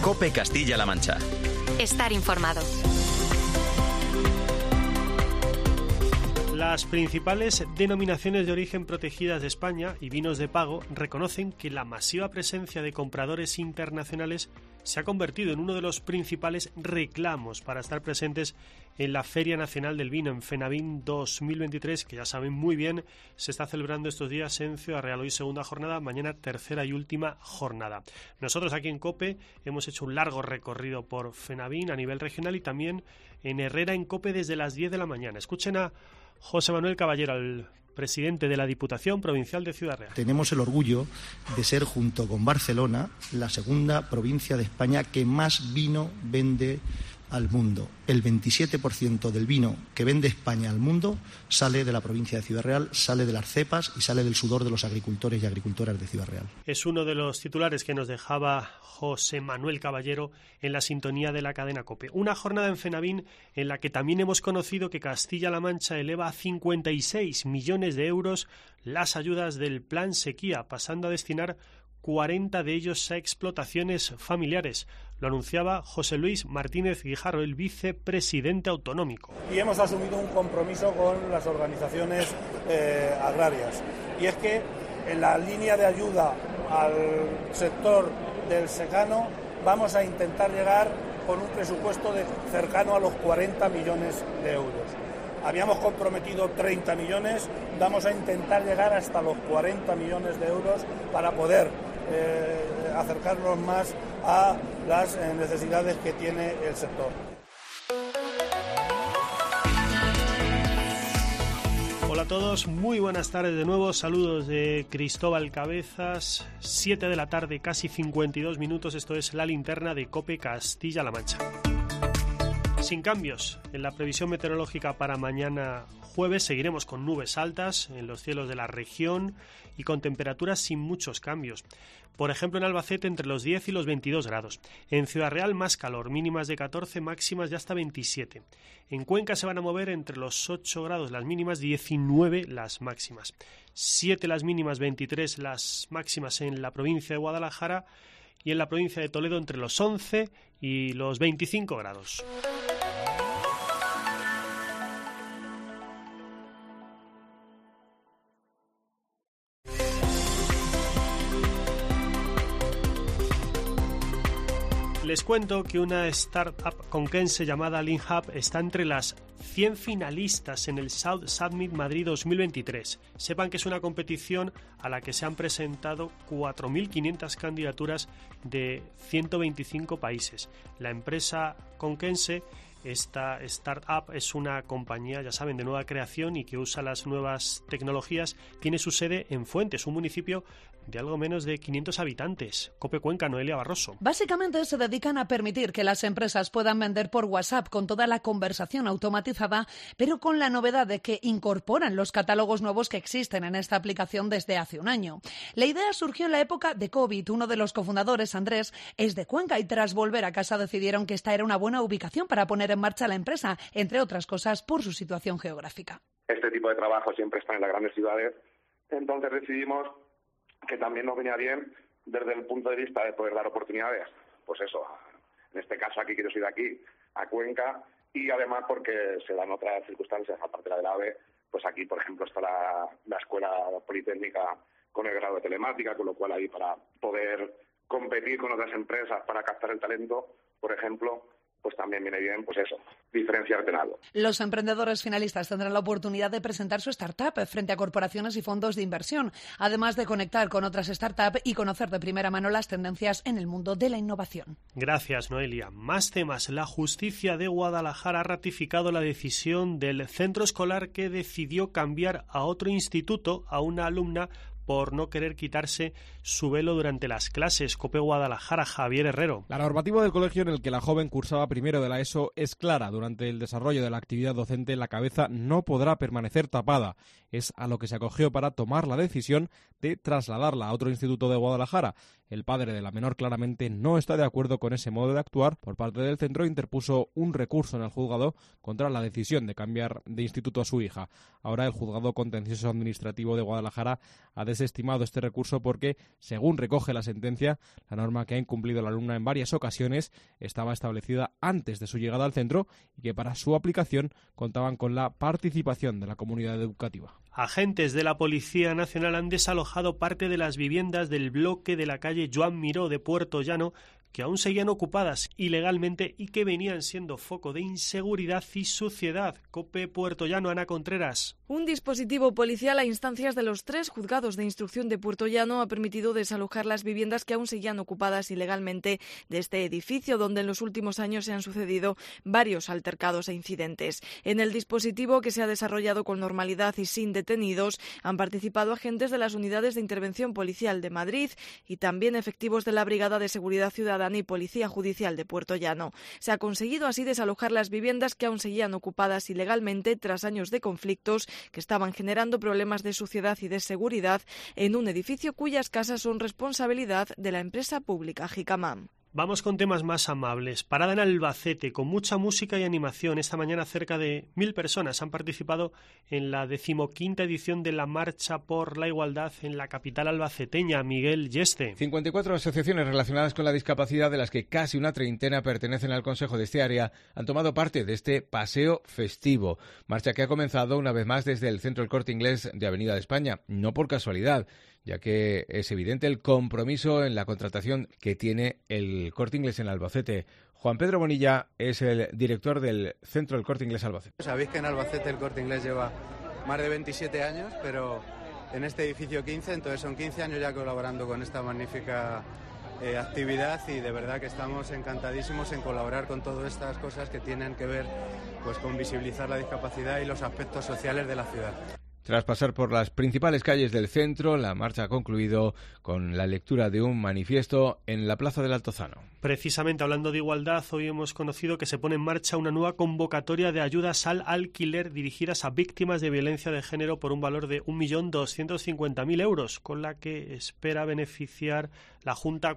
COPE Castilla-La Mancha. Estar informado. Las principales denominaciones de origen protegidas de España y vinos de pago reconocen que la masiva presencia de compradores internacionales se ha convertido en uno de los principales reclamos para estar presentes en la Feria Nacional del Vino, en FENAVIN 2023, que ya saben muy bien, se está celebrando estos días en Ciudad Real. Hoy segunda jornada, mañana tercera y última jornada. Nosotros aquí en COPE hemos hecho un largo recorrido por FENAVIN a nivel regional y también en Herrera en COPE desde las 10 de la mañana. Escuchen a José Manuel Caballero, el presidente de la Diputación Provincial de Ciudad Real. Tenemos el orgullo de ser, junto con Barcelona, la segunda provincia de España que más vino vende al mundo. El 27% del vino que vende España al mundo sale de la provincia de Ciudad Real, sale de las cepas y sale del sudor de los agricultores y agricultoras de Ciudad Real. Es uno de los titulares que nos dejaba José Manuel Caballero en la sintonía de la cadena COPE. Una jornada en FENAVIN en la que también hemos conocido que Castilla-La Mancha eleva a 56 millones de euros las ayudas del Plan Sequía, pasando a destinar 40 de ellos a explotaciones familiares. Lo anunciaba José Luis Martínez Guijarro, el vicepresidente autonómico. Y hemos asumido un compromiso con las organizaciones agrarias. Y es que en la línea de ayuda al sector del secano vamos a intentar llegar con un presupuesto cercano a los 40 millones de euros. Habíamos comprometido 30 millones, vamos a intentar llegar hasta los 40 millones de euros para poder acercarnos más a las necesidades que tiene el sector. Hola a todos, muy buenas tardes de nuevo, saludos de Cristóbal Cabezas, 7 de la tarde, casi 52 minutos, esto es la linterna de COPE Castilla-La Mancha. Sin cambios en la previsión meteorológica para mañana jueves, seguiremos con nubes altas en los cielos de la región y con temperaturas sin muchos cambios. Por ejemplo, en Albacete entre los 10 y los 22 grados. En Ciudad Real más calor, mínimas de 14, máximas de hasta 27. En Cuenca se van a mover entre los 8 grados las mínimas, 19 las máximas. 7 las mínimas, 23 las máximas en la provincia de Guadalajara y en la provincia de Toledo entre los 11 y los 25 grados. Les cuento que una startup conquense llamada LeanHub está entre las 100 finalistas en el South Summit Madrid 2023. Sepan que es una competición a la que se han presentado 4.500 candidaturas de 125 países. La empresa conquense, esta startup, es una compañía, ya saben, de nueva creación y que usa las nuevas tecnologías. Tiene su sede en Fuentes, un municipio de algo menos de 500 habitantes. COPE Cuenca, Noelia Barroso. Básicamente se dedican a permitir que las empresas puedan vender por WhatsApp con toda la conversación automatizada, pero con la novedad de que incorporan los catálogos nuevos que existen en esta aplicación desde hace un año. La idea surgió en la época de COVID. Uno de los cofundadores, Andrés, es de Cuenca y tras volver a casa decidieron que esta era una buena ubicación para poner en marcha la empresa, entre otras cosas por su situación geográfica. Este tipo de trabajo siempre está en las grandes ciudades, entonces decidimos que también nos venía bien desde el punto de vista de poder dar oportunidades, pues eso, en este caso aquí que yo soy de aquí, a Cuenca, y además porque se dan otras circunstancias, aparte de la del AVE, pues aquí, por ejemplo, está la Escuela Politécnica con el grado de telemática, con lo cual ahí para poder competir con otras empresas para captar el talento, por ejemplo, pues también viene bien, pues eso, diferenciarte en algo. Los emprendedores finalistas tendrán la oportunidad de presentar su startup frente a corporaciones y fondos de inversión, además de conectar con otras startups y conocer de primera mano las tendencias en el mundo de la innovación. Gracias, Noelia. Más temas. La justicia de Guadalajara ha ratificado la decisión del centro escolar que decidió cambiar a otro instituto a una alumna por no querer quitarse su velo durante las clases. COPE Guadalajara, Javier Herrero. La normativa del colegio en el que la joven cursaba primero de la ESO es clara. Durante el desarrollo de la actividad docente, la cabeza no podrá permanecer tapada. Es a lo que se acogió para tomar la decisión de trasladarla a otro instituto de Guadalajara. El padre de la menor claramente no está de acuerdo con ese modo de actuar. Por parte del centro interpuso un recurso en el juzgado contra la decisión de cambiar de instituto a su hija. Ahora el juzgado contencioso administrativo de Guadalajara ha desestimado este recurso porque, según recoge la sentencia, la norma que ha incumplido la alumna en varias ocasiones estaba establecida antes de su llegada al centro y que para su aplicación contaban con la participación de la comunidad educativa. Agentes de la Policía Nacional han desalojado parte de las viviendas del bloque de la calle Joan Miró de Puerto Llano, que aún seguían ocupadas ilegalmente y que venían siendo foco de inseguridad y suciedad. COPE Puerto Llano, Ana Contreras. Un dispositivo policial a instancias de los 3 juzgados de instrucción de Puerto Llano ha permitido desalojar las viviendas que aún seguían ocupadas ilegalmente de este edificio, donde en los últimos años se han sucedido varios altercados e incidentes. En el dispositivo, que se ha desarrollado con normalidad y sin detenidos, han participado agentes de las unidades de intervención policial de Madrid y también efectivos de la Brigada de Seguridad Ciudadana y Policía Judicial de Puerto Llano. Se ha conseguido así desalojar las viviendas que aún seguían ocupadas ilegalmente tras años de conflictos que estaban generando problemas de suciedad y de seguridad en un edificio cuyas casas son responsabilidad de la empresa pública Jicamam. Vamos con temas más amables. Parada en Albacete, con mucha música y animación. Esta mañana cerca de 1.000 personas han participado en la 15ª edición de la Marcha por la Igualdad en la capital albaceteña. Miguel Yeste. 54 asociaciones relacionadas con la discapacidad, de las que casi una treintena pertenecen al consejo de este área, han tomado parte de este paseo festivo. Marcha que ha comenzado una vez más desde el Centro El Corte Inglés de Avenida de España, no por casualidad, ya que es evidente el compromiso en la contratación que tiene el Corte Inglés en Albacete. Juan Pedro Bonilla es el director del Centro del Corte Inglés Albacete. Sabéis que en Albacete el Corte Inglés lleva más de 27 años, pero en este edificio 15, entonces son 15 años ya colaborando con esta magnífica actividad, y de verdad que estamos encantadísimos en colaborar con todas estas cosas que tienen que ver pues con visibilizar la discapacidad y los aspectos sociales de la ciudad. Tras pasar por las principales calles del centro, la marcha ha concluido con la lectura de un manifiesto en la Plaza del Altozano. Precisamente hablando de igualdad, hoy hemos conocido que se pone en marcha una nueva convocatoria de ayudas al alquiler dirigidas a víctimas de violencia de género por un valor de 1.250.000 euros, con la que espera beneficiar la Junta a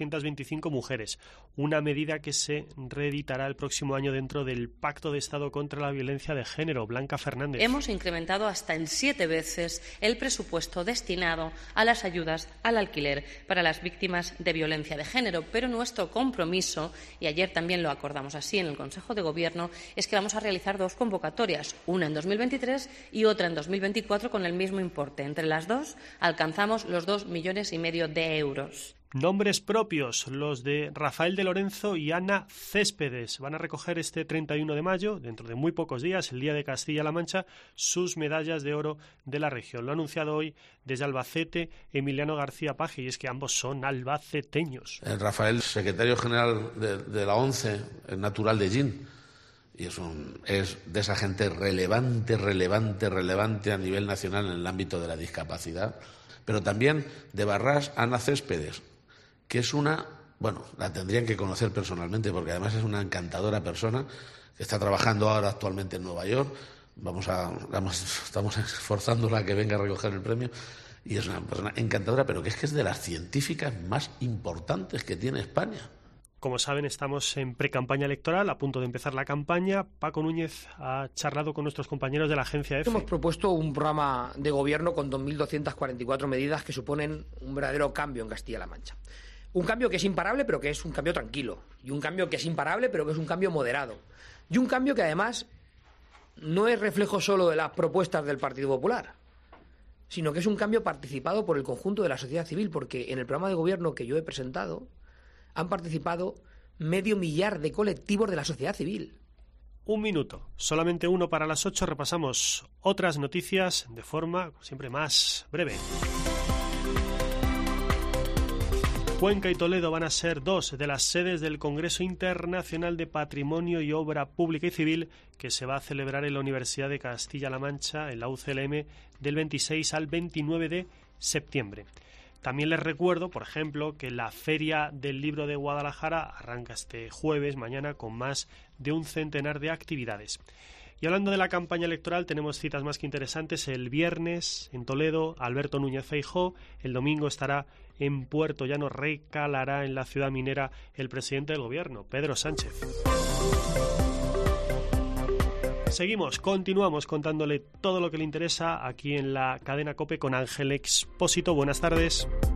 425 mujeres. Una medida que se reeditará el próximo año dentro del Pacto de Estado contra la Violencia de Género. Blanca Fernández. Hemos incrementado hasta en 7 veces el presupuesto destinado a las ayudas al alquiler para las víctimas de violencia de género, pero nuestro compromiso, y ayer también lo acordamos así en el Consejo de Gobierno, es que vamos a realizar 2 convocatorias, una en 2023 y otra en 2024 con el mismo importe. Entre las dos alcanzamos los 2,5 millones de euros. Nombres propios, los de Rafael de Lorenzo y Ana Céspedes. Van a recoger este 31 de mayo, dentro de muy pocos días, el Día de Castilla-La Mancha, sus medallas de oro de la región. Lo ha anunciado hoy desde Albacete Emiliano García Paje, y es que ambos son albaceteños. Rafael, secretario general de la ONCE, natural de Gin, y es de esa gente relevante a nivel nacional en el ámbito de la discapacidad. Pero también de Barrás, Ana Céspedes, que es la tendrían que conocer personalmente, porque además es una encantadora persona que está trabajando ahora actualmente en Nueva York. Estamos esforzándola a que venga a recoger el premio, y es una persona encantadora, pero que es de las científicas más importantes que tiene España. Como saben, estamos en precampaña electoral, a punto de empezar la campaña. Paco Núñez ha charlado con nuestros compañeros de la agencia EFE. Hemos propuesto un programa de gobierno con 2.244 medidas que suponen un verdadero cambio en Castilla-La Mancha. Un cambio que es imparable, pero que es un cambio tranquilo. Y un cambio que es imparable, pero que es un cambio moderado. Y un cambio que además no es reflejo solo de las propuestas del Partido Popular, sino que es un cambio participado por el conjunto de la sociedad civil, porque en el programa de gobierno que yo he presentado han participado 500.000 de colectivos de la sociedad civil. Un minuto, solamente uno para las 8. Repasamos otras noticias de forma siempre más breve. Cuenca y Toledo van a ser 2 de las sedes del Congreso Internacional de Patrimonio y Obra Pública y Civil, que se va a celebrar en la Universidad de Castilla-La Mancha, en la UCLM, del 26 al 29 de septiembre. También les recuerdo, por ejemplo, que la Feria del Libro de Guadalajara arranca este jueves, mañana, con más de un centenar de actividades. Y hablando de la campaña electoral, tenemos citas más que interesantes. El viernes, en Toledo, Alberto Núñez Feijóo. El domingo estará en Puerto Llano, recalará en la ciudad minera el presidente del Gobierno, Pedro Sánchez. Continuamos contándole todo lo que le interesa aquí en la cadena COPE con Ángel Expósito. Buenas tardes.